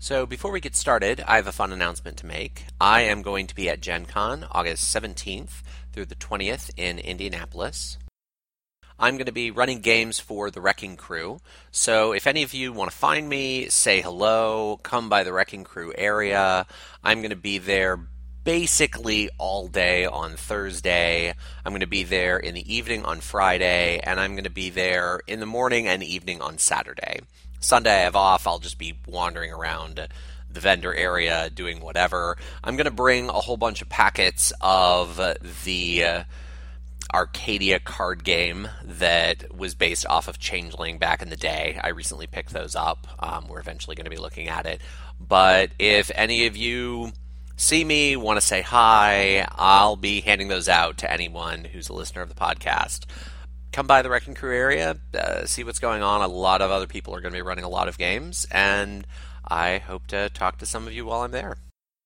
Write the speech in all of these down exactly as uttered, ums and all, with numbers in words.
So before we get started, I have a fun announcement to make. I am going to be at Gen Con August seventeenth through the twentieth in Indianapolis. I'm going to be running games for the Wrecking Crew, so if any of you want to find me, say hello, come by the Wrecking Crew area. I'm going to be there basically all day on Thursday. I'm going to be there in the evening on Friday, and I'm going to be there in the morning and evening on Saturday. Sunday I have off. I'll just be wandering around the vendor area doing whatever. I'm going to bring a whole bunch of packets of the uh, Arcadia card game that was based off of Changeling back in the day. I recently picked those up. Um, we're eventually going to be looking at it. But if any of you see me, want to say hi, I'll be handing those out to anyone who's a listener of the podcast. Come by the Wrecking Crew area, uh, see what's going on. A lot of other people are going to be running a lot of games, and I hope to talk to some of you while I'm there.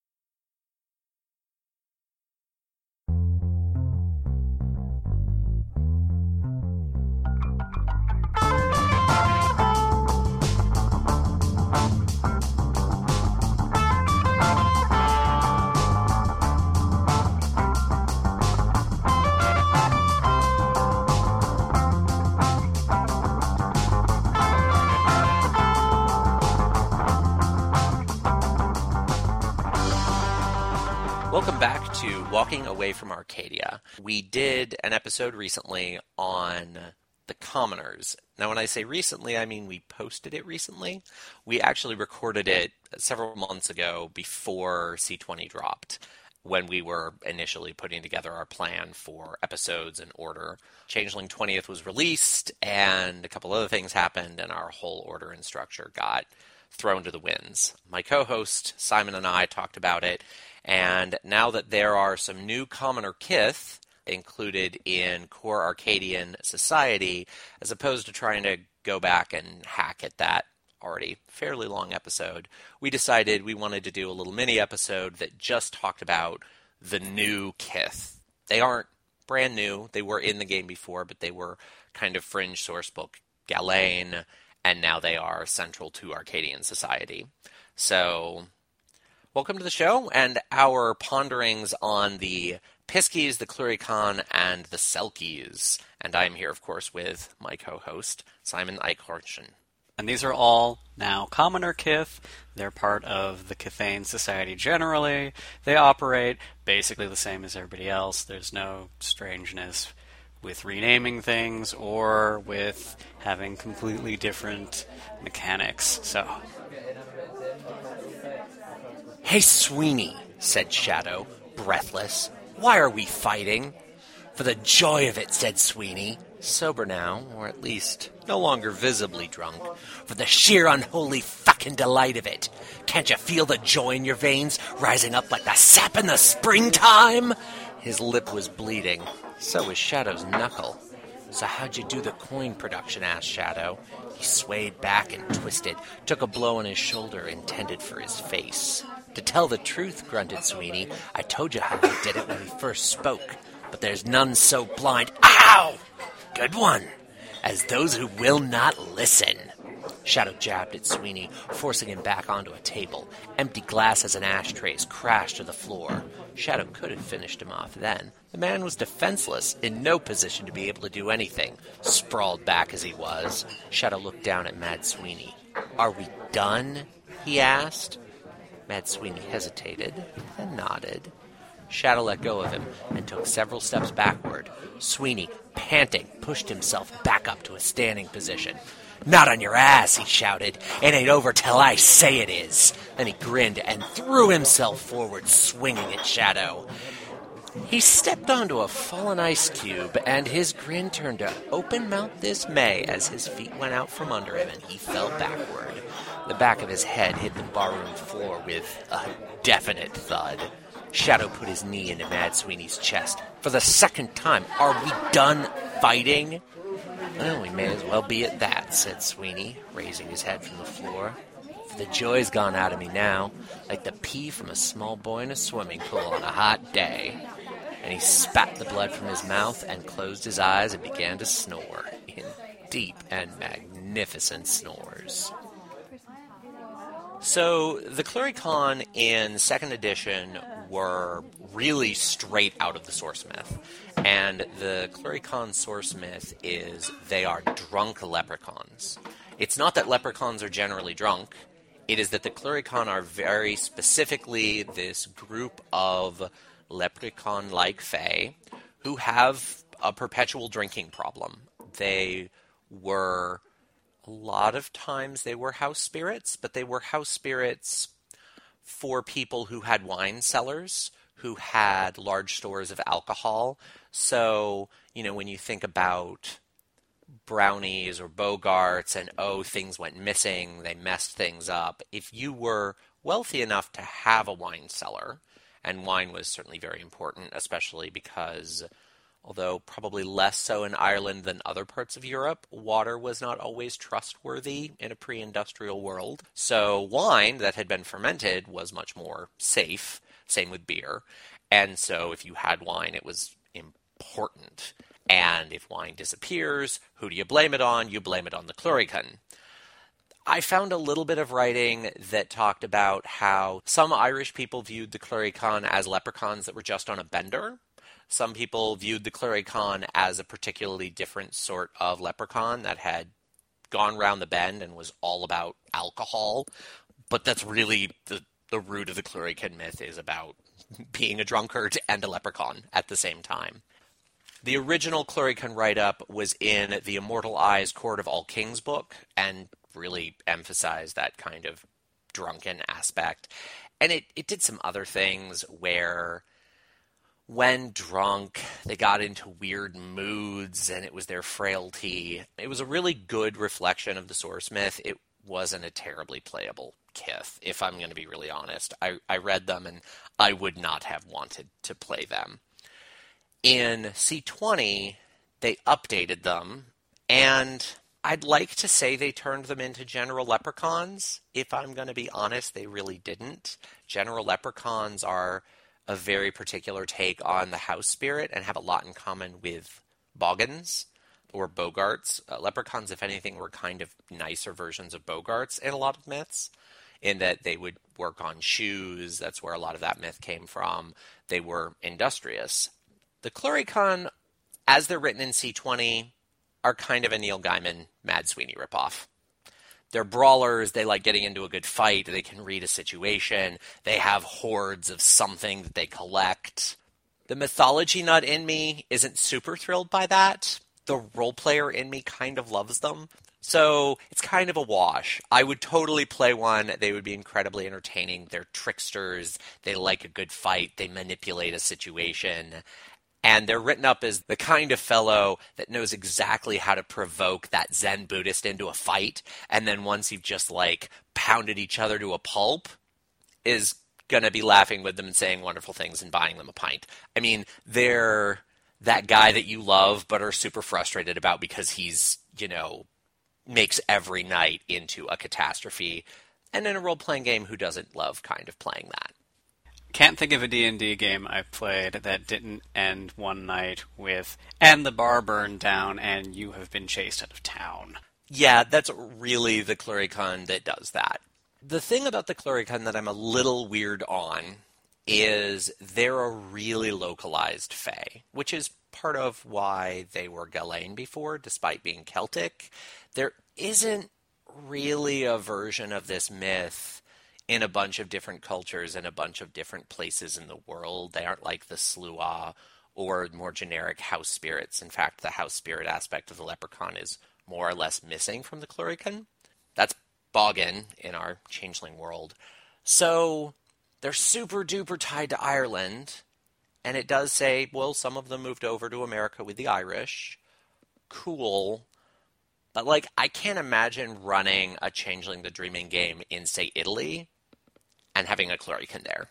Welcome back to Walking Away from Arcadia. We did an episode recently on the Commoners. Now, when I say recently, I mean we posted it recently. We actually recorded it several months ago before C twenty dropped, when we were initially putting together our plan for episodes in order. Changeling twentieth was released, and a couple other things happened, and our whole order and structure got thrown to the winds. My co-host, Simon, and I talked about it, and now that there are some new Commoner Kith included in Core Arcadian Society, as opposed to trying to go back and hack at that already fairly long episode, we decided we wanted to do a little mini episode that just talked about the new Kith. They aren't brand new. They were in the game before, but they were kind of fringe sourcebook Galain, and now they are central to Arcadian Society. So welcome to the show and our ponderings on the Piskies, the Cluricon, and the Selkies. And I'm here, of course, with my co-host, Simon Eichhorchen. And these are all now Commoner Kith. They're part of the Kithane Society generally. They operate basically the same as everybody else. There's no strangeness with renaming things or with having completely different mechanics. So, "Hey, Sweeney," said Shadow, breathless. "Why are we fighting?" "For the joy of it," said Sweeney, sober now, or at least no longer visibly drunk. "For the sheer unholy fucking delight of it. Can't you feel the joy in your veins rising up like the sap in the springtime?" His lip was bleeding. So was Shadow's knuckle. "So how'd you do the coin production?" asked Shadow. He swayed back and twisted, took a blow on his shoulder intended for his face. "To tell the truth," grunted Sweeney, "I told you how we did it when we first spoke, but there's none so blind—" Ow! Good one! "As those who will not listen." Shadow jabbed at Sweeney, forcing him back onto a table. Empty glasses and ashtrays crashed to the floor. Shadow could have finished him off then. The man was defenseless, in no position to be able to do anything, sprawled back as he was. Shadow looked down at Mad Sweeney. "Are we done?" he asked. Mad Sweeney hesitated, then nodded. Shadow let go of him and took several steps backward. Sweeney, panting, pushed himself back up to a standing position. "Not on your ass," he shouted. "It ain't over till I say it is." Then he grinned and threw himself forward, swinging at Shadow. He stepped onto a fallen ice cube, and his grin turned to open-mouthed dismay as his feet went out from under him and he fell backward. The back of his head hit the barroom floor with a definite thud. Shadow put his knee into Mad Sweeney's chest. "For the second time, are we done fighting?" "Well, we may as well be at that," said Sweeney, raising his head from the floor. "For the joy's gone out of me now, like the pee from a small boy in a swimming pool on a hot day." And he spat the blood from his mouth and closed his eyes and began to snore in deep and magnificent snores. So the Cluricon in second edition were really straight out of the source myth. And the Cluricon source myth is they are drunk leprechauns. It's not that leprechauns are generally drunk. It is that the Cluricon are very specifically this group of leprechaun-like fae who have a perpetual drinking problem. They were, a lot of times they were house spirits, but they were house spirits for people who had wine cellars, who had large stores of alcohol. So, you know, when you think about brownies or bogarts and, oh, things went missing, they messed things up. If you were wealthy enough to have a wine cellar, and wine was certainly very important, especially because, although probably less so in Ireland than other parts of Europe, water was not always trustworthy in a pre-industrial world. So wine that had been fermented was much more safe, same with beer. And so if you had wine, it was important. And if wine disappears, who do you blame it on? You blame it on the Clurican. I found a little bit of writing that talked about how some Irish people viewed the Clurican as leprechauns that were just on a bender. Some people viewed the Clurican as a particularly different sort of leprechaun that had gone round the bend and was all about alcohol. But that's really the, the root of the Clurican myth, is about being a drunkard and a leprechaun at the same time. The original Clurican write-up was in the Immortal Eyes Court of All Kings book and really emphasized that kind of drunken aspect. And it, it did some other things where when drunk, they got into weird moods and it was their frailty. It was a really good reflection of the source myth. It wasn't a terribly playable Kith, if I'm going to be really honest. I, I read them and I would not have wanted to play them. In C twenty, they updated them, and I'd like to say they turned them into general leprechauns. If I'm going to be honest, they really didn't. General leprechauns are a very particular take on the house spirit and have a lot in common with boggans or bogarts. Uh, leprechauns, if anything, were kind of nicer versions of bogarts in a lot of myths, in that they would work on shoes. That's where a lot of that myth came from. They were industrious. The Clurican, as they're written in C twenty, are kind of a Neil Gaiman Mad Sweeney ripoff. They're brawlers, they like getting into a good fight, they can read a situation, they have hordes of something that they collect. The mythology nut in me isn't super thrilled by that. The role player in me kind of loves them. So it's kind of a wash. I would totally play one. They would be incredibly entertaining. They're tricksters. They like a good fight. They manipulate a situation. And they're written up as the kind of fellow that knows exactly how to provoke that Zen Buddhist into a fight. And then once you've just like pounded each other to a pulp, is going to be laughing with them and saying wonderful things and buying them a pint. I mean, they're that guy that you love but are super frustrated about because he's, you know, makes every night into a catastrophe. And in a role-playing game, who doesn't love kind of playing that? Can't think of a D and D game I've played that didn't end one night with, and the bar burned down and you have been chased out of town. Yeah, that's really the Clurican that does that. The thing about the Clurican that I'm a little weird on is they're a really localized fae, which is part of why they were Ghislaine before, despite being Celtic. There isn't really a version of this myth in a bunch of different cultures in a bunch of different places in the world. They aren't like the Sluagh or more generic house spirits. In fact, the house spirit aspect of the leprechaun is more or less missing from the Clurican. That's Boggin in our changeling world. So they're super duper tied to Ireland, and it does say, well, some of them moved over to America with the Irish. Cool. But, like, I can't imagine running a Changeling the Dreaming game in, say, Italy and having a Clurican there.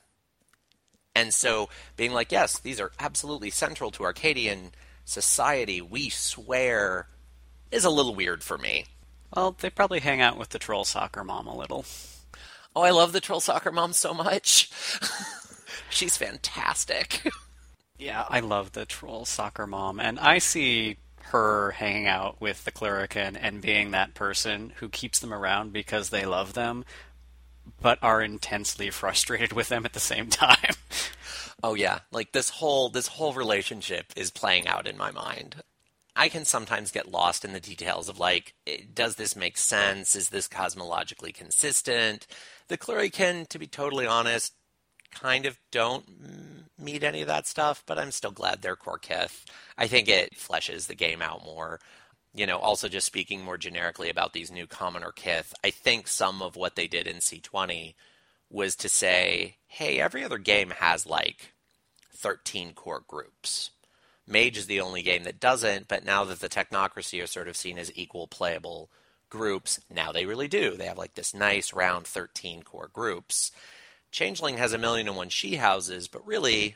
And so being like, yes, these are absolutely central to Arcadian society, we swear, is a little weird for me. Well, they probably hang out with the troll soccer mom a little. Oh, I love the troll soccer mom so much. She's fantastic. Yeah, I love the troll soccer mom, and I see her hanging out with the Clurican and being that person who keeps them around because they love them, but are intensely frustrated with them at the same time. Oh yeah, like this whole this whole relationship is playing out in my mind. I can sometimes get lost in the details of like, does this make sense? Is this cosmologically consistent? The Clurican, to be totally honest, kind of don't meet any of that stuff, but I'm still glad they're Korkith. I think it fleshes the game out more. You know, also just speaking more generically about these new Commoner Kith, I think some of what they did in C twenty was to say, hey, every other game has like thirteen core groups. Mage is the only game that doesn't, but now that the Technocracy are sort of seen as equal playable groups, now they really do. They have like this nice round thirteen core groups. Changeling has a million and one she houses, but really,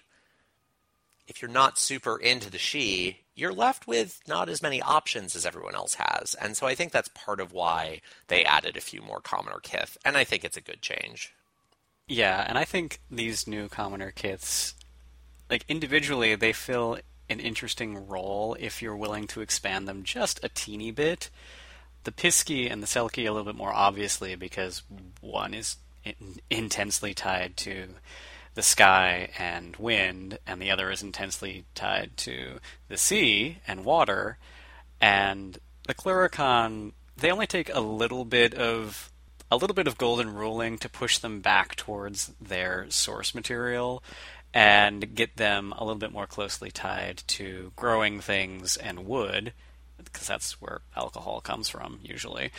if you're not super into the she, you're left with not as many options as everyone else has. And so I think that's part of why they added a few more Commoner Kith, and I think it's a good change. Yeah, and I think these new Commoner Kiths, like individually, they fill an interesting role if you're willing to expand them just a teeny bit. The Pisky and the Selkie a little bit more obviously because one is in- intensely tied to the sky and wind, and the other is intensely tied to the sea and water. And the Clurican, they only take a little bit of a little bit of golden ruling to push them back towards their source material and get them a little bit more closely tied to growing things and wood, because that's where alcohol comes from, usually.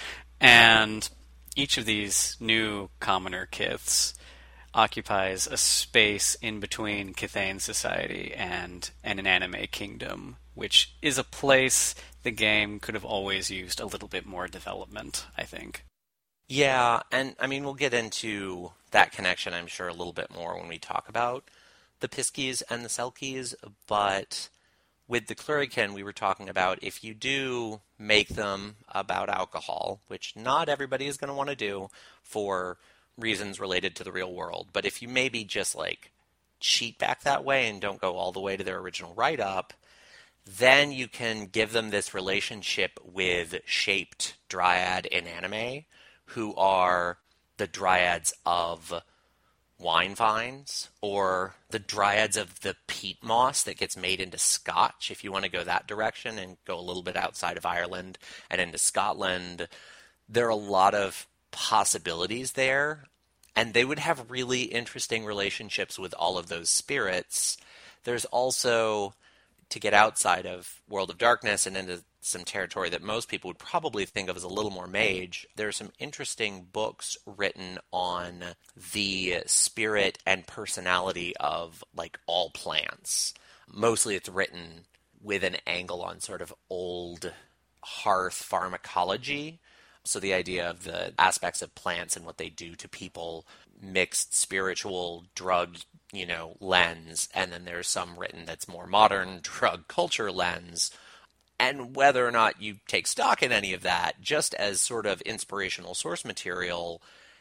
And each of these new Commoner Kiths occupies a space in between Kithane society and an anime kingdom, which is a place the game could have always used a little bit more development, I think. Yeah, and I mean, we'll get into that connection, I'm sure, a little bit more when we talk about the Piskies and the Selkies, but with the Clurican, we were talking about if you do make them about alcohol, which not everybody is going to want to do for reasons related to the real world, but if you maybe just like cheat back that way and don't go all the way to their original write-up, then you can give them this relationship with shaped dryad in anime, who are the dryads of wine vines, or the dryads of the peat moss that gets made into scotch, if you want to go that direction and go a little bit outside of Ireland and into Scotland. There are a lot of possibilities there, and they would have really interesting relationships with all of those spirits. There's also, to get outside of World of Darkness and into some territory that most people would probably think of as a little more mage, there are some interesting books written on the spirit and personality of like all plants. Mostly it's written with an angle on sort of old hearth pharmacology. So the idea of the aspects of plants and what they do to people, mixed spiritual drug, you know, lens, and then there's some written that's more modern drug culture lens. And whether or not you take stock in any of that, just as sort of inspirational source material,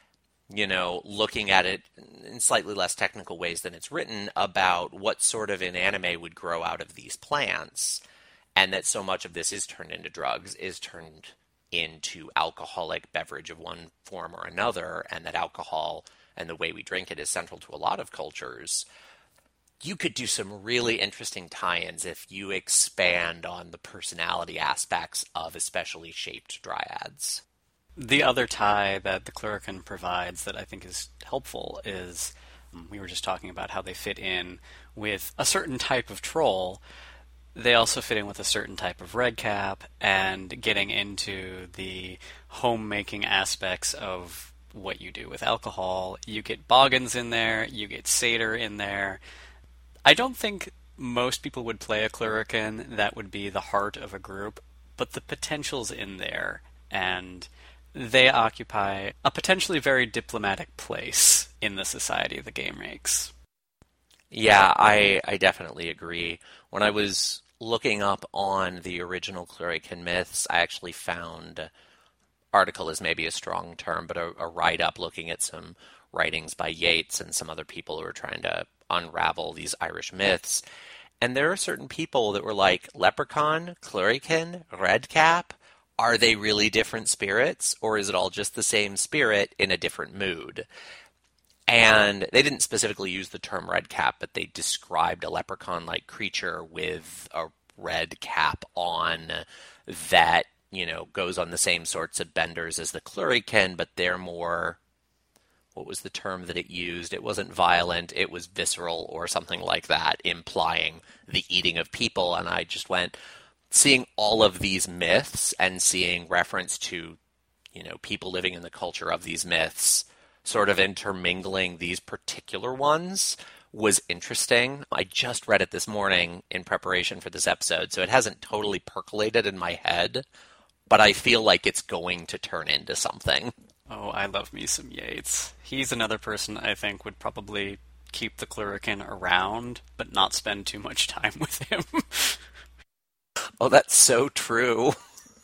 you know, looking at it in slightly less technical ways than it's written about what sort of an anime would grow out of these plants, and that so much of this is turned into drugs, is turned into alcoholic beverage of one form or another, and that alcohol and the way we drink it is central to a lot of cultures. You could do some really interesting tie-ins if you expand on the personality aspects of especially shaped dryads. The other tie that the Clurican provides that I think is helpful is, we were just talking about how they fit in with a certain type of troll. They also fit in with a certain type of redcap, and getting into the homemaking aspects of what you do with alcohol. You get Boggans in there, you get Satyr in there. I don't think most people would play a Clurican that would be the heart of a group, but the potential's in there, and they occupy a potentially very diplomatic place in the society the game makes. Yeah, I, I definitely agree. When I was looking up on the original Clurican myths, I actually found, article is maybe a strong term, but a, a write-up looking at some writings by Yeats and some other people who were trying to unravel these Irish myths. And there are certain people that were like, Leprechaun, Clurican, Redcap are they really different spirits, or is it all just the same spirit in a different mood? And they didn't specifically use the term red cap, but they described a leprechaun-like creature with a red cap on that, you know, goes on the same sorts of benders as the Clurican, but they're more, what was the term that it used? It wasn't violent, it was visceral or something like that, implying the eating of people. And I just went, seeing all of these myths and seeing reference to, you know, people living in the culture of these myths, sort of intermingling these particular ones, was interesting. I just read it this morning in preparation for this episode, so it hasn't totally percolated in my head, but I feel like it's going to turn into something. Oh, I love me some Yates. He's another person I think would probably keep the Clurican around, but not spend too much time with him. Oh, that's so true.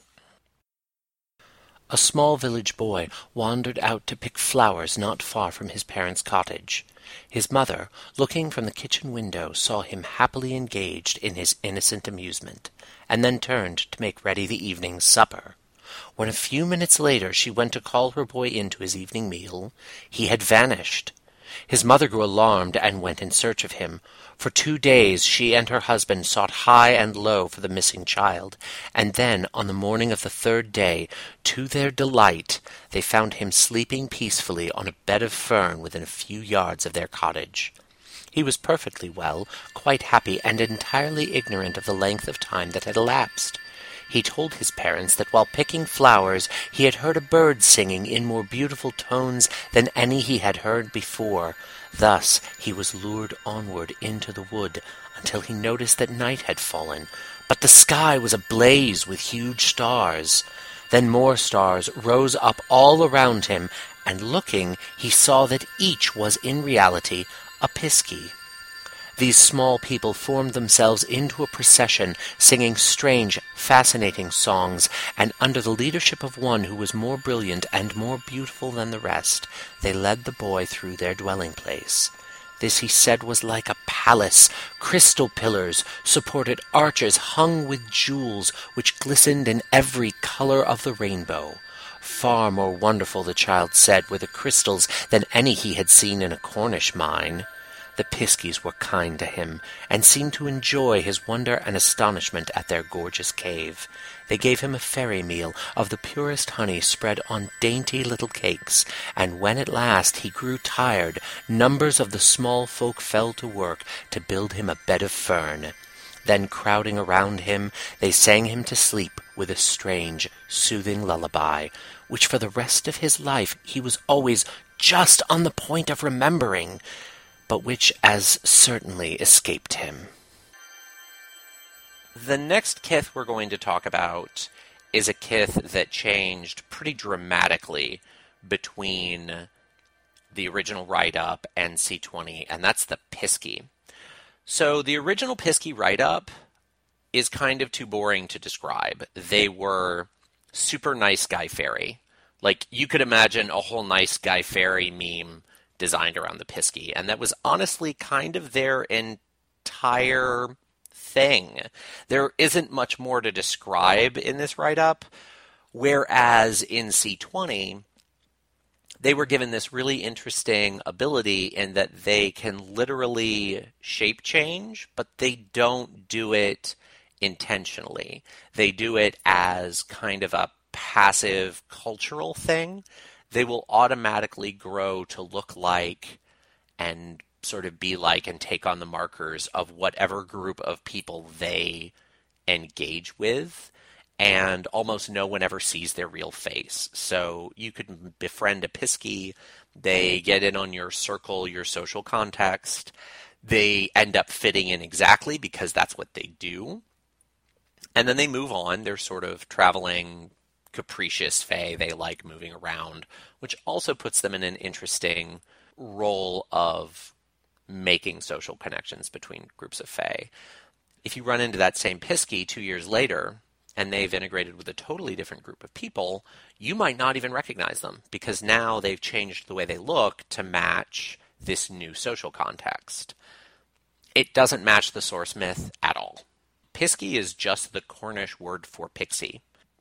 A small village boy wandered out to pick flowers not far from his parents' cottage. His mother, looking from the kitchen window, saw him happily engaged in his innocent amusement, and then turned to make ready the evening's supper. When a few minutes later she went to call her boy in to his evening meal, he had vanished. His mother grew alarmed and went in search of him. For two days she and her husband sought high and low for the missing child, and then, on the morning of the third day, to their delight, they found him sleeping peacefully on a bed of fern within a few yards of their cottage. He was perfectly well, quite happy, and entirely ignorant of the length of time that had elapsed. He told his parents that while picking flowers he had heard a bird singing in more beautiful tones than any he had heard before. Thus he was lured onward into the wood until he noticed that night had fallen, but the sky was ablaze with huge stars. Then more stars rose up all around him, and looking he saw that each was in reality a piskey. These small people formed themselves into a procession, singing strange, fascinating songs, and under the leadership of one who was more brilliant and more beautiful than the rest, they led the boy through their dwelling place. This, he said, was like a palace. Crystal pillars supported arches hung with jewels which glistened in every color of the rainbow. Far more wonderful, the child said, were the crystals than any he had seen in a Cornish mine. The piskies were kind to him, and seemed to enjoy his wonder and astonishment at their gorgeous cave. They gave him a fairy meal of the purest honey spread on dainty little cakes, and when at last he grew tired, numbers of the small folk fell to work to build him a bed of fern. Then, crowding around him, they sang him to sleep with a strange, soothing lullaby, which for the rest of his life he was always just on the point of remembering, but which as certainly escaped him. The next Kith we're going to talk about is a Kith that changed pretty dramatically between the original write-up and C twenty, and that's the Piskey. So the original Piskey write-up is kind of too boring to describe. They were super nice guy fairy. Like, you could imagine a whole nice guy fairy meme designed around the Piskey, and that was honestly kind of their entire thing. There isn't much more to describe in this write-up, whereas in C twenty, they were given this really interesting ability in that they can literally shape change, but they don't do it intentionally. They do it as kind of a passive cultural thing. They will automatically grow to look like and sort of be like and take on the markers of whatever group of people they engage with, and almost no one ever sees their real face. So you could befriend a Piskey, they get in on your circle, your social context, they end up fitting in exactly because that's what they do, and then they move on. They're sort of traveling capricious fae. They like moving around, which also puts them in an interesting role of making social connections between groups of fae. If you run into that same Piskey two years later, and they've integrated with a totally different group of people, you might not even recognize them, because now they've changed the way they look to match this new social context. It doesn't match the source myth at all. Piskey is just the Cornish word for pixie.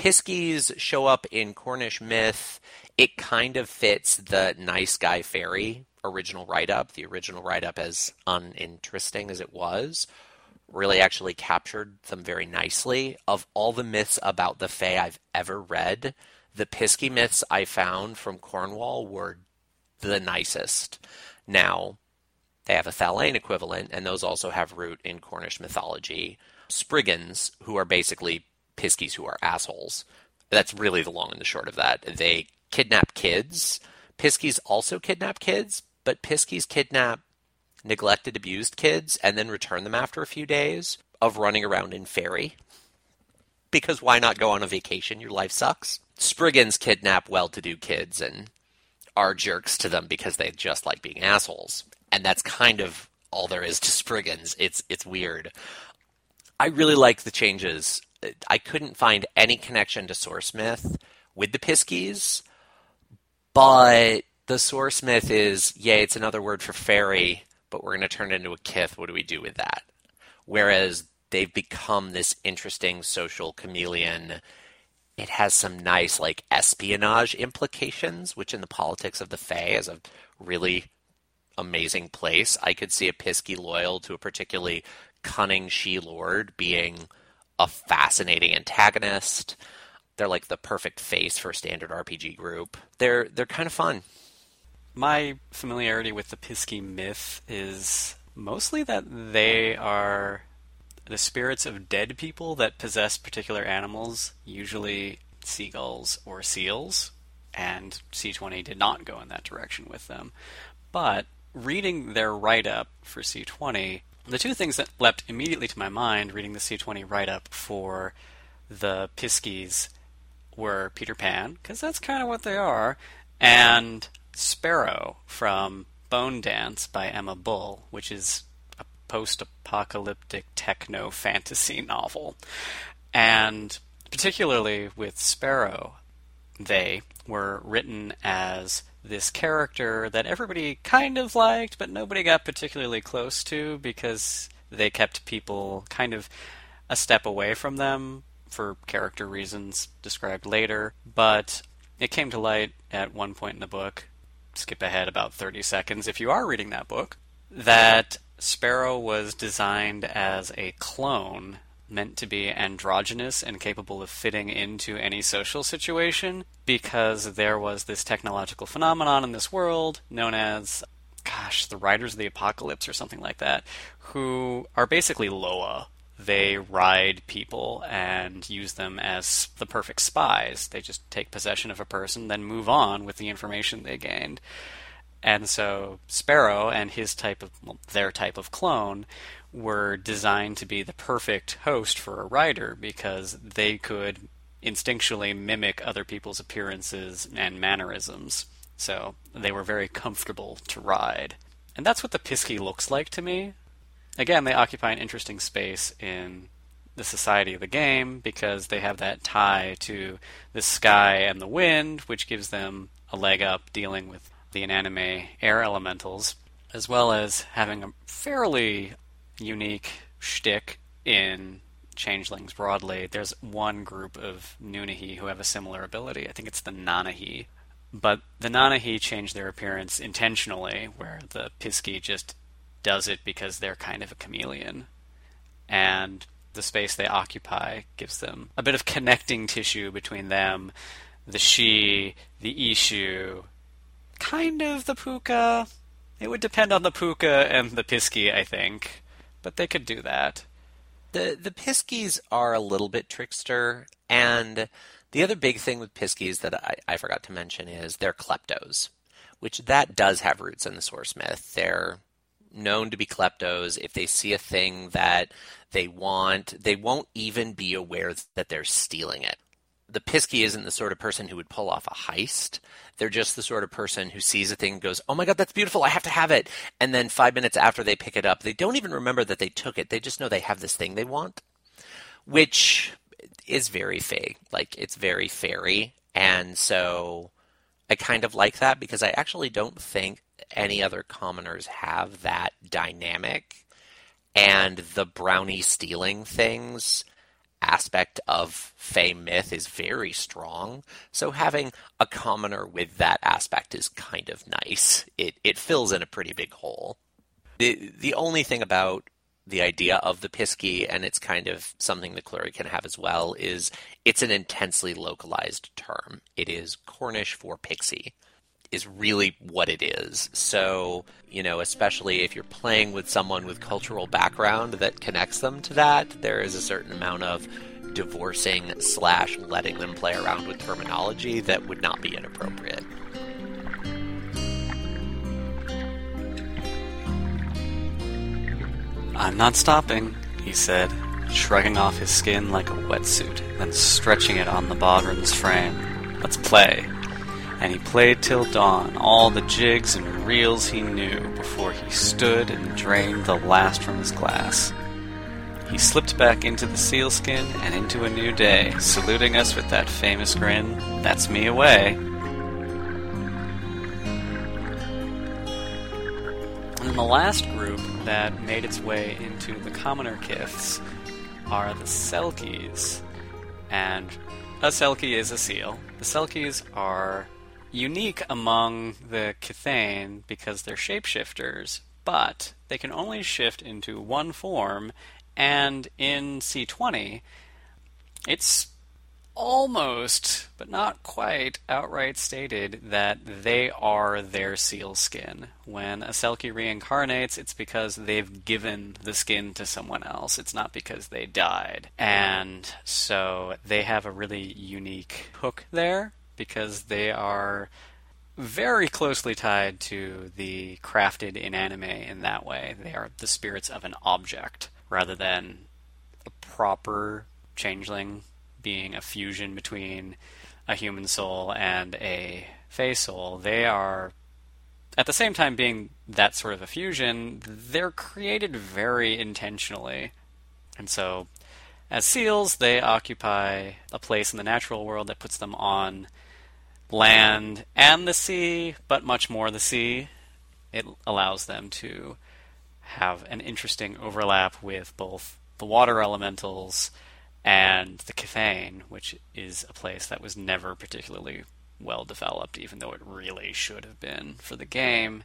Piskies show up in Cornish myth. It kind of fits the nice guy fairy original write-up. The original write-up, as uninteresting as it was, really actually captured them very nicely. Of all the myths about the Fae I've ever read, the Pisky myths I found from Cornwall were the nicest. Now, they have a Thalane equivalent, and those also have root in Cornish mythology. Spriggans, who are basically Piskies who are assholes. That's really the long and the short of that. They kidnap kids. Piskies also kidnap kids, but Piskies kidnap neglected, abused kids and then return them after a few days of running around in fairy. Because why not go on a vacation? Your life sucks. Spriggans kidnap well-to-do kids and are jerks to them because they just like being assholes. And that's kind of all there is to Spriggans. It's it's weird. I really like the changes. I couldn't find any connection to source myth with the Piskies, but the source myth is, yay, it's another word for fairy, but we're going to turn it into a kith. What do we do with that? Whereas they've become this interesting social chameleon. It has some nice, like, espionage implications, which in the politics of the Fae is a really amazing place. I could see a Pisky loyal to a particularly cunning she-lord being a fascinating antagonist. They're like the perfect face for a standard R P G group. They're they're kind of fun. My familiarity with the Pisky myth is mostly that they are the spirits of dead people that possess particular animals, usually seagulls or seals, and C twenty did not go in that direction with them. But reading their write-up for C twenty, the two things that leapt immediately to my mind reading the C twenty write-up for the Piskies were Peter Pan, because that's kind of what they are, and Sparrow from Bone Dance by Emma Bull, which is a post-apocalyptic techno-fantasy novel. And particularly with Sparrow, they were written as this character that everybody kind of liked, but nobody got particularly close to because they kept people kind of a step away from them for character reasons described later. But it came to light at one point in the book, skip ahead about thirty seconds if you are reading that book, that Sparrow was designed as a clone meant to be androgynous and capable of fitting into any social situation because there was this technological phenomenon in this world known as, gosh, the Riders of the Apocalypse or something like that, who are basically Loa. They ride people and use them as the perfect spies. They just take possession of a person, then move on with the information they gained. And so Sparrow and his type of, well, their type of clone were designed to be the perfect host for a rider because they could instinctually mimic other people's appearances and mannerisms. So they were very comfortable to ride. And that's what the Pisky looks like to me. Again, they occupy an interesting space in the society of the game because they have that tie to the sky and the wind, which gives them a leg up dealing with the inanimate air elementals, as well as having a fairly unique shtick in changelings broadly. There's one group of Nunahi who have a similar ability. I think it's the Nanahi. But the Nanahi change their appearance intentionally, where the Pisky just does it because they're kind of a chameleon. And the space they occupy gives them a bit of connecting tissue between them, the She, the Ishu, kind of the Puka. It would depend on the Puka and the Pisky, I think. But they could do that. The the Piskies are a little bit trickster, and the other big thing with Piskies that I, I forgot to mention is they're kleptos, which that does have roots in the source myth. They're known to be kleptos. If they see a thing that they want, they won't even be aware that they're stealing it. The Pisky isn't the sort of person who would pull off a heist. They're just the sort of person who sees a thing and goes, oh my god, that's beautiful, I have to have it. And then five minutes after they pick it up, they don't even remember that they took it. They just know they have this thing they want, which is very fake. Like, it's very fairy. And so I kind of like that because I actually don't think any other commoners have that dynamic. And the brownie stealing things aspect of Fey myth is very strong, so having a commoner with that aspect is kind of nice. It it fills in a pretty big hole. The the only thing about the idea of the Pisky, and it's kind of something the Cluri can have as well, is it's an intensely localized term. It is Cornish for pixie, is really what it is. So, you know, especially if you're playing with someone with cultural background that connects them to that, there is a certain amount of divorcing slash letting them play around with terminology that would not be inappropriate. "I'm not stopping," he said, shrugging off his skin like a wetsuit, then stretching it on the Bodhran's frame. "Let's play." And he played till dawn, all the jigs and reels he knew, before he stood and drained the last from his glass. He slipped back into the sealskin and into a new day, saluting us with that famous grin, "That's me away." And the last group that made its way into the commoner kiths are the Selkies. And a Selkie is a seal. The Selkies are unique among the Kithane because they're shapeshifters, but they can only shift into one form, and in C twenty, it's almost, but not quite, outright stated that they are their seal skin. When a Selkie reincarnates, it's because they've given the skin to someone else. It's not because they died. And so they have a really unique hook there, because they are very closely tied to the crafted in anime in that way. They are the spirits of an object, rather than a proper changeling being a fusion between a human soul and a Fey soul. They are, at the same time being that sort of a fusion, they're created very intentionally. And so, as seals, they occupy a place in the natural world that puts them on land and the sea, but much more the sea. It allows them to have an interesting overlap with both the water elementals and the Kithane, which is a place that was never particularly well developed, even though it really should have been for the game.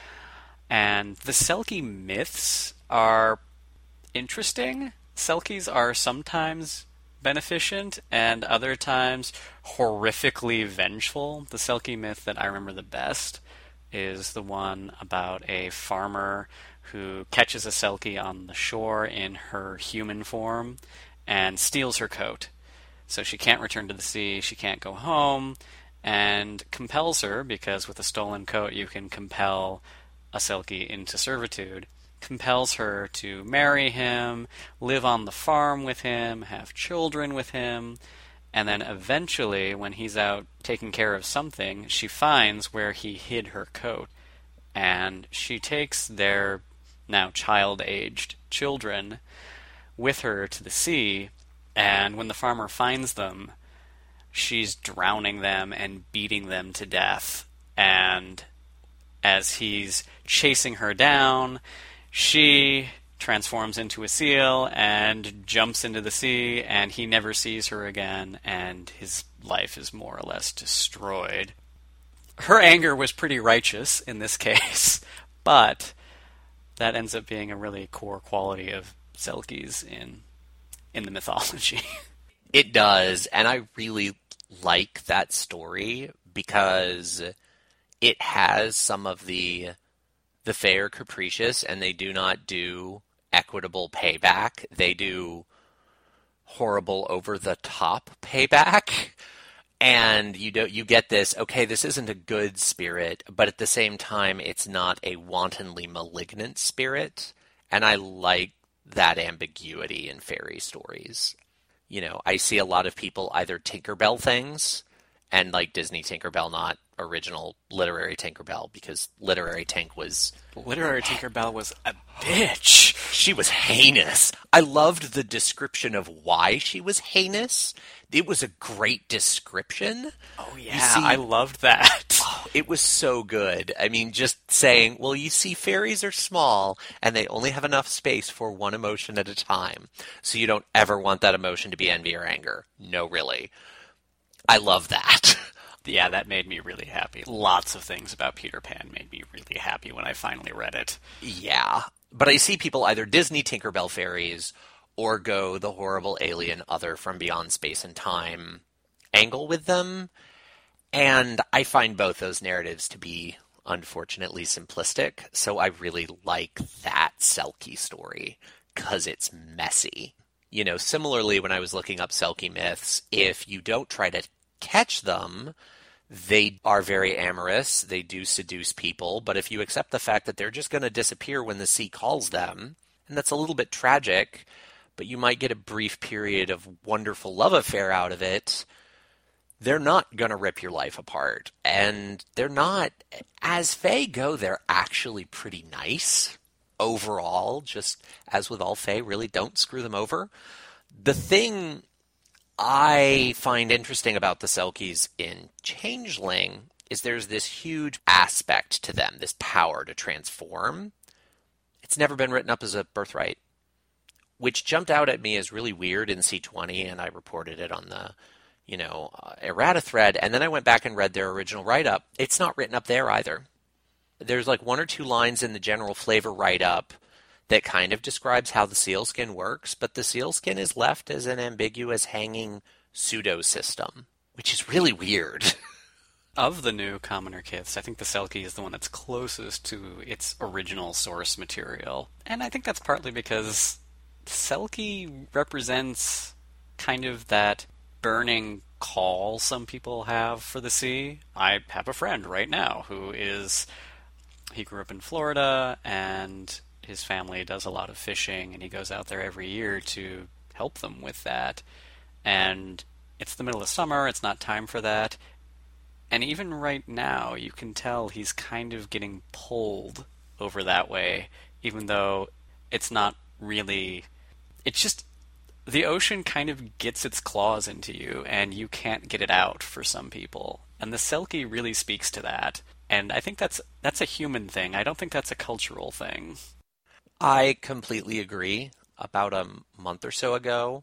And the Selkie myths are interesting. Selkies are sometimes beneficent and other times horrifically vengeful. The Selkie myth that I remember the best is the one about a farmer who catches a Selkie on the shore in her human form and steals her coat. So she can't return to the sea, she can't go home, and compels her, because with a stolen coat you can compel a Selkie into servitude, compels her to marry him, live on the farm with him, have children with him, and then eventually, when he's out taking care of something, she finds where he hid her coat, and she takes their now child-aged children with her to the sea, and when the farmer finds them, she's drowning them and beating them to death. And as he's chasing her down, she transforms into a seal and jumps into the sea, and he never sees her again, and his life is more or less destroyed. Her anger was pretty righteous in this case, but that ends up being a really core quality of Selkies in in the mythology. It does, and I really like that story because it has some of the the fair capricious, and they do not do equitable payback. They do horrible over-the-top payback. And you do, you get this, okay, this isn't a good spirit, but at the same time, it's not a wantonly malignant spirit. And I like that ambiguity in fairy stories. You know, I see a lot of people either Tinkerbell things, and like Disney Tinkerbell, not original literary Tinkerbell, because literary Tink was... Literary Tinkerbell was a bitch! She was heinous. I loved the description of why she was heinous. It was a great description. Oh yeah, see, I loved that. it was so good. I mean, just saying, well, you see, fairies are small, and they only have enough space for one emotion at a time. So you don't ever want that emotion to be envy or anger. No, really. I love that. Yeah, that made me really happy. Lots of things about Peter Pan made me really happy when I finally read it. Yeah. But I see people either Disney Tinkerbell fairies or go the horrible alien other from beyond space and time angle with them. And I find both those narratives to be unfortunately simplistic. So I really like that Selkie story because it's messy. You know, similarly, when I was looking up Selkie myths, if you don't try to catch them, they are very amorous. They do seduce people. But if you accept the fact that they're just going to disappear when the sea calls them, and that's a little bit tragic, but you might get a brief period of wonderful love affair out of it, they're not going to rip your life apart. And they're not, as Fae go, they're actually pretty nice overall. Just as with all Fae, really don't screw them over. The thing I find interesting about the Selkies in Changeling is there's this huge aspect to them, this power to transform. It's never been written up as a birthright, which jumped out at me as really weird in C twenty, and I reported it on the, you know, uh, errata thread, and then I went back and read their original write-up. It's not written up there either. There's like one or two lines in the general flavor write-up that kind of describes how the sealskin works, but the sealskin is left as an ambiguous hanging pseudo-system, which is really weird. Of the new Commoner Kiths, I think the Selkie is the one that's closest to its original source material. And I think that's partly because Selkie represents kind of that burning call some people have for the sea. I have a friend right now who is, he grew up in Florida, and his family does a lot of fishing, and he goes out there every year to help them with that. And it's the middle of summer, it's not time for that. And even right now, you can tell he's kind of getting pulled over that way, even though it's not really... It's just... The ocean kind of gets its claws into you, and you can't get it out for some people. And the Selkie really speaks to that. And I think that's that's a human thing. I don't think that's a cultural thing. I completely agree. About a month or so ago,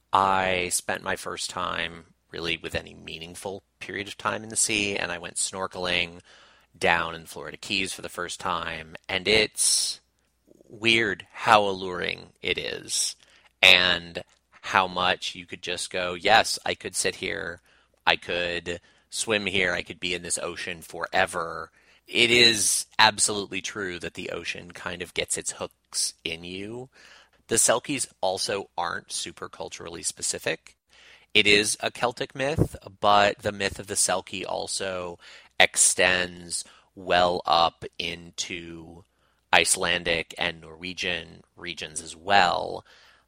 I spent my first time really with any meaningful period of time in the sea, and I went snorkeling down in Florida Keys for the first time, and it's weird how alluring it is, and how much you could just go, yes, I could sit here, I could swim here, I could be in this ocean forever. It is absolutely true that the ocean kind of gets its hooks in you. The Selkies also aren't super culturally specific. It is a Celtic myth, but the myth of the Selkie also extends well up into Icelandic and Norwegian regions as well.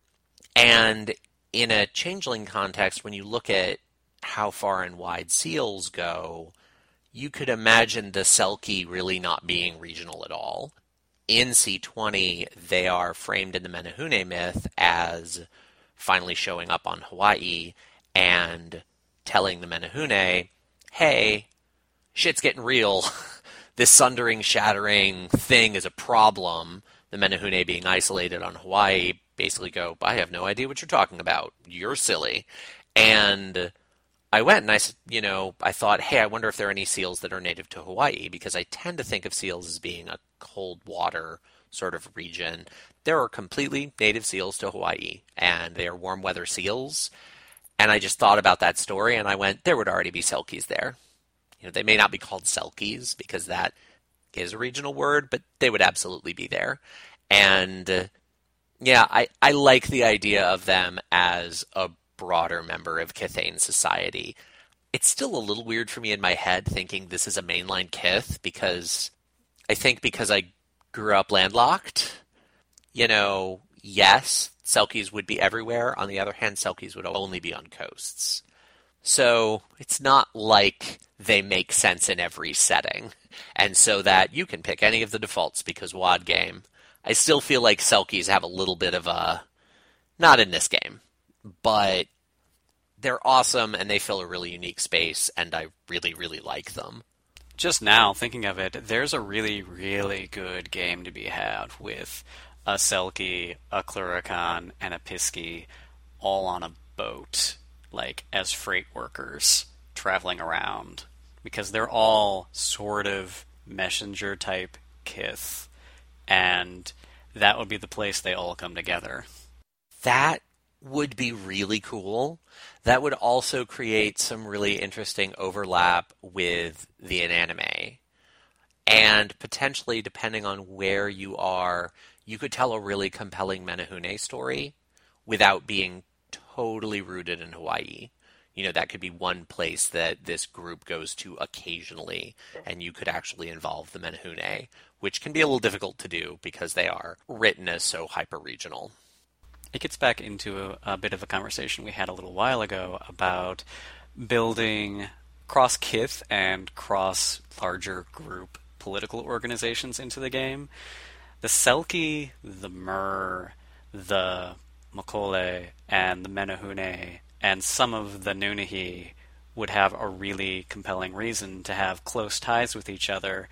And in a changeling context, when you look at how far and wide seals go, you could imagine the Selkie really not being regional at all. In C twenty, they are framed in the Menehune myth as finally showing up on Hawaii and telling the Menehune, hey, shit's getting real. This sundering, shattering thing is a problem. The Menehune, being isolated on Hawaii, basically go, I have no idea what you're talking about. You're silly. And I went and I, you know, I thought, hey, I wonder if there are any seals that are native to Hawaii, because I tend to think of seals as being a cold water sort of region. There are completely native seals to Hawaii, and they are warm weather seals. And I just thought about that story, and I went, there would already be Selkies there. You know, they may not be called Selkies because that is a regional word, but they would absolutely be there. And uh, yeah, I, I like the idea of them as a broader member of Kithane society. It's still a little weird for me in my head thinking this is a mainline Kith, because I think because I grew up landlocked, you know, yes, Selkies would be everywhere. On the other hand, Selkies would only be on coasts. So it's not like they make sense in every setting. And so that you can pick any of the defaults because W O D game. I still feel like Selkies have a little bit of a, not in this game, but they're awesome and they fill a really unique space, and I really, really like them. just now, thinking of it, there's a really, really good game to be had with a Selkie, a Cluracan, and a Pisky all on a boat, like, as freight workers traveling around. Because they're all sort of messenger-type kith, and that would be the place they all come together. That would be really cool. That would also create some really interesting overlap with the Inanimate. And potentially, depending on where you are, you could tell a really compelling Menehune story without being totally rooted in Hawaii. You know, that could be one place that this group goes to occasionally, and you could actually involve the Menehune, which can be a little difficult to do because they are written as so hyper-regional. It gets back into a, a bit of a conversation we had a little while ago about building cross-kith and cross-larger group political organizations into the game. The Selkie, the Mer, the Makole, and the Menehune, and some of the Nunahi would have a really compelling reason to have close ties with each other.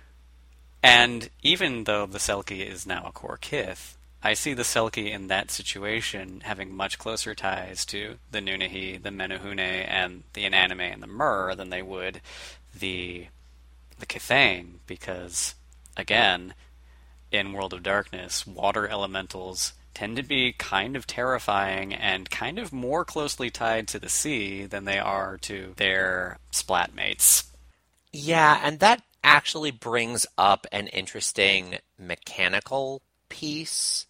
And even though the Selkie is now a core kith, I see the Selkie in that situation having much closer ties to the Nunahi, the Menehune, and the Inanimate and the Mer than they would the the Kithane, because, again, in World of Darkness, water elementals tend to be kind of terrifying and kind of more closely tied to the sea than they are to their splat mates. Yeah, and that actually brings up an interesting mechanical piece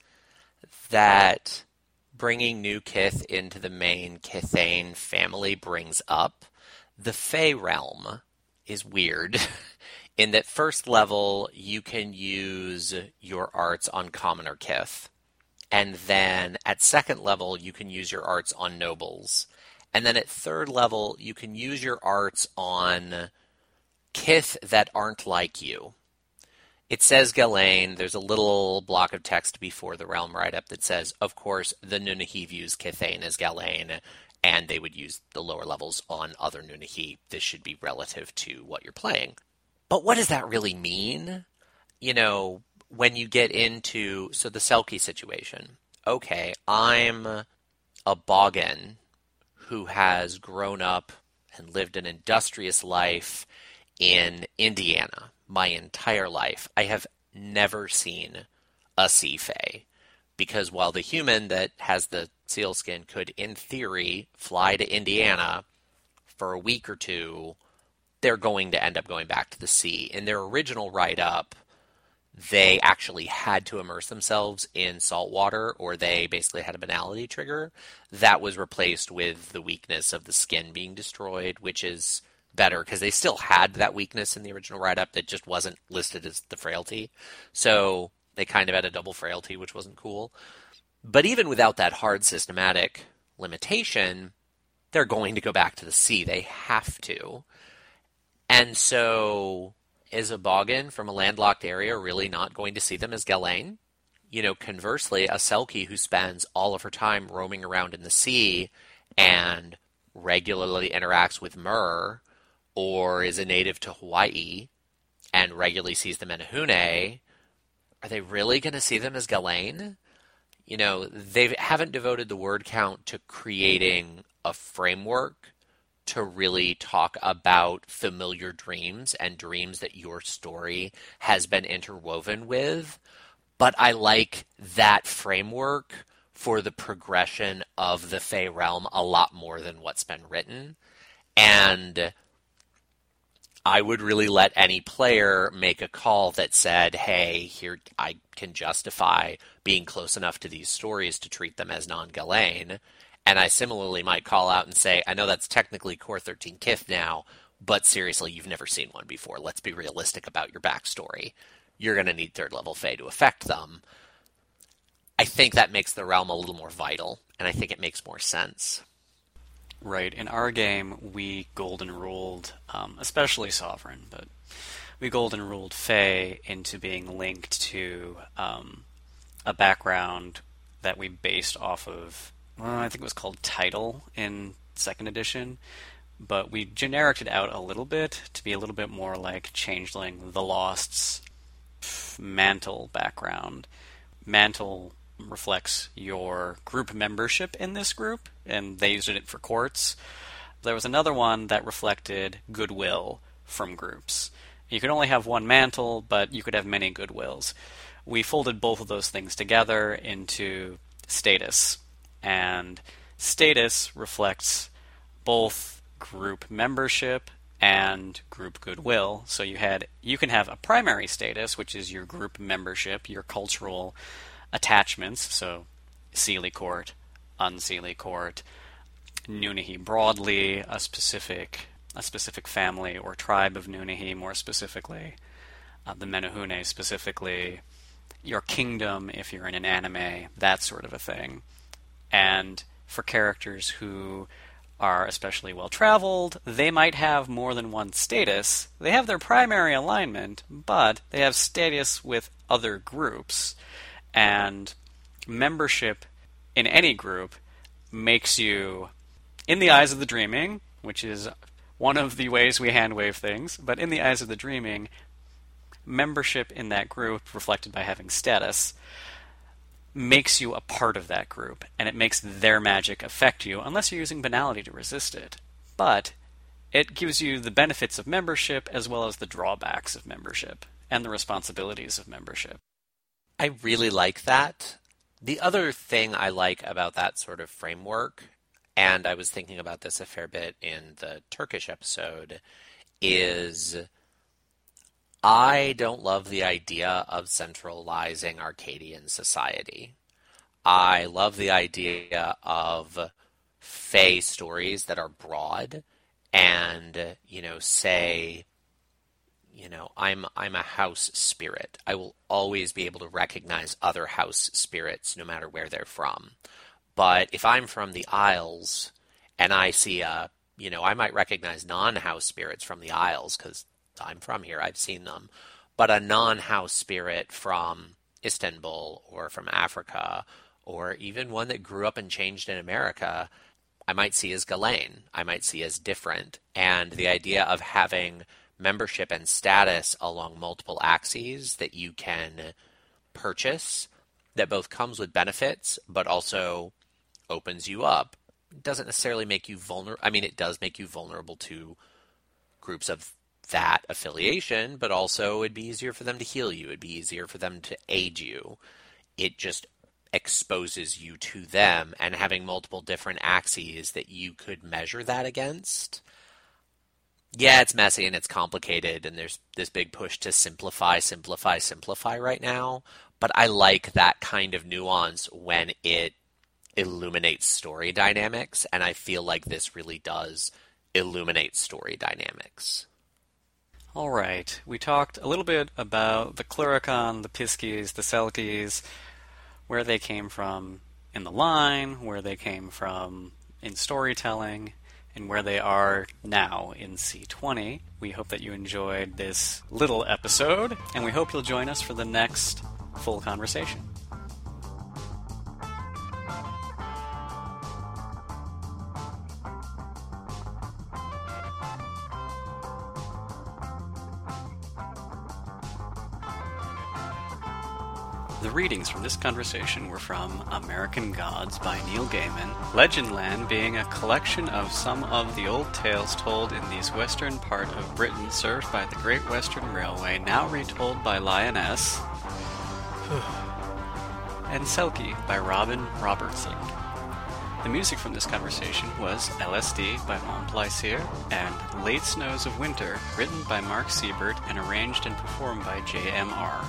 that bringing new kith into the main Kithane family brings up. The Fey realm is weird in that first level you can use your arts on commoner kith, and then at second level you can use your arts on nobles, and then at third level you can use your arts on kith that aren't like you. It says Ghislaine. There's a little block of text before the realm write-up that says, of course, the Nunahi views Kithane as Ghislaine, and they would use the lower levels on other Nunahi. This should be relative to what you're playing. But what does that really mean? You know, when you get into, so the Selkie situation. Okay, I'm a Boggin who has grown up and lived an industrious life in Indiana my entire life. I have never seen a sea fae, because while the human that has the sealskin could, in theory, fly to Indiana for a week or two, they're going to end up going back to the sea. In their original write-up, they actually had to immerse themselves in salt water, or they basically had a banality trigger. That was replaced with the weakness of the skin being destroyed, which is better because they still had that weakness in the original write-up that just wasn't listed as the frailty. So they kind of had a double frailty, which wasn't cool. But even without that hard systematic limitation, they're going to go back to the sea. They have to. And so is a Boggin from a landlocked area really not going to see them as Ghislaine? You know, conversely, a Selkie who spends all of her time roaming around in the sea and regularly interacts with Mer, or is a native to Hawaii and regularly sees the Menehune, are they really going to see them as Ghislaine? You know, they haven't devoted the word count to creating a framework to really talk about familiar dreams and dreams that your story has been interwoven with. But I like that framework for the progression of the Fey realm a lot more than what's been written. And I would really let any player make a call that said, hey, here I can justify being close enough to these stories to treat them as non-Ghislaine. And I similarly might call out and say, I know that's technically Core thirteen Kith now, but seriously, you've never seen one before. Let's be realistic about your backstory. You're going to need third level Fey to affect them. I think that makes the realm a little more vital, and I think it makes more sense. Right. In our game, we golden ruled, um, especially Sovereign, but we golden ruled Fae into being linked to um, a background that we based off of, well, I think it was called Title in second edition. but we genericed it out a little bit to be a little bit more like Changeling the Lost's mantle background. Mantle reflects your group membership in this group, and they used it for courts. There was another one that reflected goodwill from groups. You could only have one mantle, but you could have many goodwills. We folded both of those things together into status, and status reflects both group membership and group goodwill. So you had you can have a primary status, which is your group membership, your cultural attachments, so Seelie Court, Unseelie Court, Nunnehi broadly, a specific a specific family or tribe of Nunnehi more specifically, uh, the Menehune specifically, your kingdom if you're in an anime, that sort of a thing. And for characters who are especially well-traveled, they might have more than one status. They have their primary alignment, but they have status with other groups. And membership in any group makes you, in the eyes of the dreaming, which is one of the ways we hand-wave things, but in the eyes of the dreaming, membership in that group, reflected by having status, makes you a part of that group, and it makes their magic affect you, unless you're using banality to resist it. But it gives you the benefits of membership as well as the drawbacks of membership, and the responsibilities of membership. I really like that. The other thing I like about that sort of framework, and I was thinking about this a fair bit in the Turkish episode, is I don't love the idea of centralizing Arcadian society. I love the idea of Fae stories that are broad and, you know, say, you know, I'm I'm a house spirit. I will always be able to recognize other house spirits no matter where they're from. But if I'm from the Isles and I see a, you know, I might recognize non-house spirits from the Isles because I'm from here, I've seen them. But a non-house spirit from Istanbul or from Africa, or even one that grew up and changed in America, I might see as Ghislaine. I might see as different. And the idea of having membership and status along multiple axes that you can purchase, that both comes with benefits, but also opens you up, doesn't necessarily make you vulnerable. I mean, it does make you vulnerable to groups of that affiliation, but also it'd be easier for them to heal you. It'd be easier for them to aid you. It just exposes you to them, and having multiple different axes that you could measure that against. Yeah, it's messy and it's complicated, and there's this big push to simplify, simplify, simplify right now. But I like that kind of nuance when it illuminates story dynamics, and I feel like this really does illuminate story dynamics. All right, we talked a little bit about the Cluricon, the Piskies, the Selkies, where they came from in the line, where they came from in storytelling, and where they are now in C twenty. We hope that you enjoyed this little episode, and we hope you'll join us for the next full conversation. The readings from this conversation were from American Gods by Neil Gaiman, Legendland being a collection of some of the old tales told in the western part of Britain served by the Great Western Railway, now retold by Lioness, and Selkie by Robin Robertson. The music from this conversation was L S D by Mont Plaisir and Late Snows of Winter, written by Mark Siebert and arranged and performed by J M R.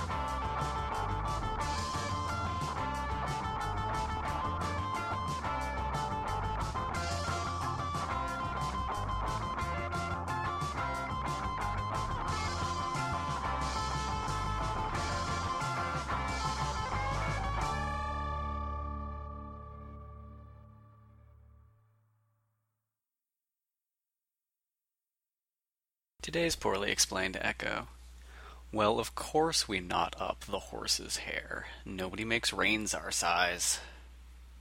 Today's Poorly Explained Echo. Well, of course we knot up the horse's hair. Nobody makes reins our size.